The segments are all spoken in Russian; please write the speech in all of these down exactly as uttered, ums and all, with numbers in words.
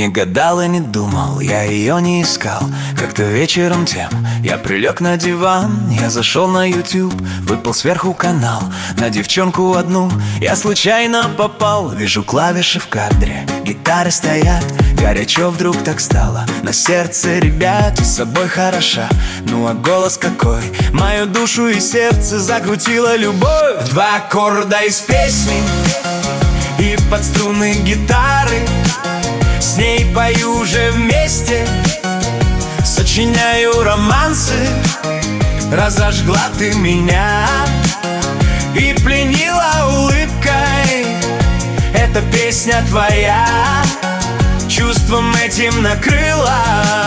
Не гадал и не думал, я ее не искал. Как-то вечером тем я прилег на диван. Я зашел на YouTube, выпал сверху канал. На девчонку одну я случайно попал. Вижу клавиши в кадре, гитары стоят. Горячо вдруг так стало на сердце, ребят. И с собой хороша, ну а голос какой. Мою душу и сердце закрутила любовь. Два аккорда из песни и под струны гитары. С ней пою уже вместе, сочиняю романсы. Разожгла ты меня и пленила улыбкой. Эта песня твоя, чувством этим накрыла.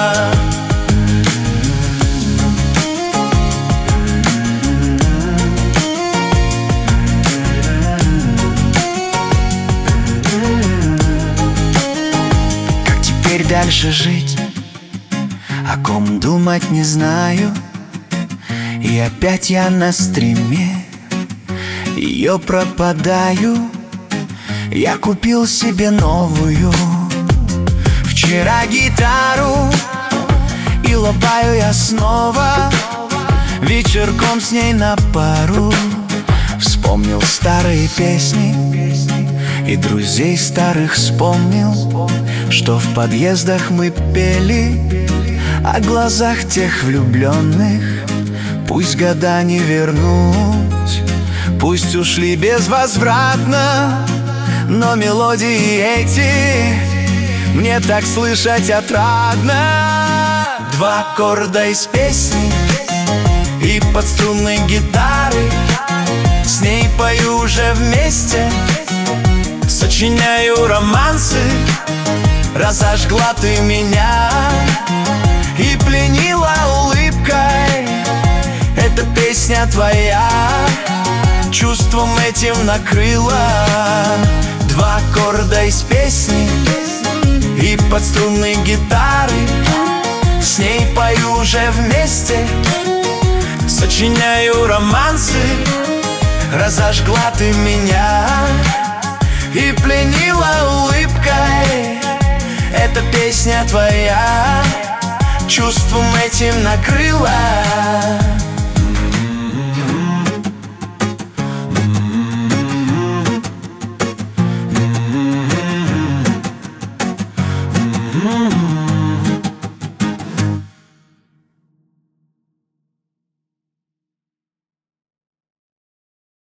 Теперь дальше жить, о ком думать не знаю. И опять я на стриме, ее пропадаю. Я купил себе новую вчера гитару, и лобаю я снова вечерком с ней на пару. Вспомнил старые песни и друзей старых вспомнил, что в подъездах мы пели о глазах тех влюбленных. Пусть года не вернуть, пусть ушли безвозвратно, но мелодии эти мне так слышать отрадно. Два аккорда из песни и под струны гитары. С ней пою уже вместе, сочиняю романсы. Разожгла ты меня и пленила улыбкой. Эта песня твоя, чувством этим накрыла. Два аккорда из песни и под струны гитары. С ней пою уже вместе, сочиняю романсы. Разожгла ты меня и пленила улыбкой. Эта песня твоя, чувством этим накрыла.